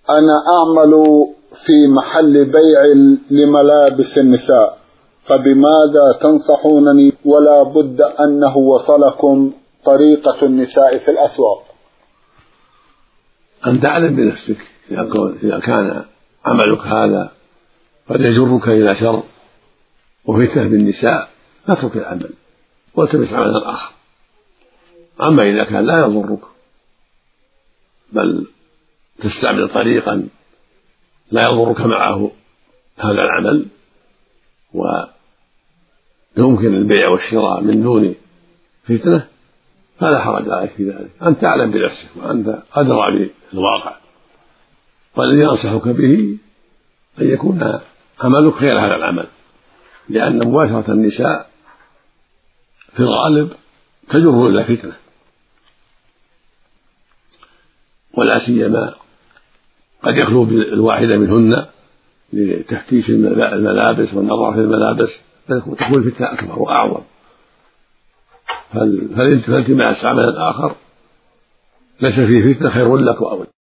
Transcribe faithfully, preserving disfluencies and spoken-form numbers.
أنا أعمل في محل بيع لملابس النساء، فبماذا تنصحونني؟ ولا بد أنه وصلكم طريقة النساء في الأسواق. أن تعلم بنفسك إذا كان عملك هذا قد يجرك إلى شر وفتنة بالنساء فاترك العمل والتمس عملا آخر. أما إذا كان لا يضرك بل تستعمل طريقا لا يضرك معه هذا العمل ويمكن البيع والشراء من دون فتنة فلا حرج عليك في ذلك. أنت تعلم بنفسك وأنت أدرى بالواقع، والذي أنصحك به أن يكون عملك خير هذا العمل، لأن مباشرة النساء في الغالب تجر إلى فتنة، ولا سيما قد يخلو بالواحدة منهن لتفتيش الملابس والنظر في الملابس فتكون الفتنة أكبر وأعظم. فالالتماس عملا آخر ليس فيه فتنة خير لك وأولى.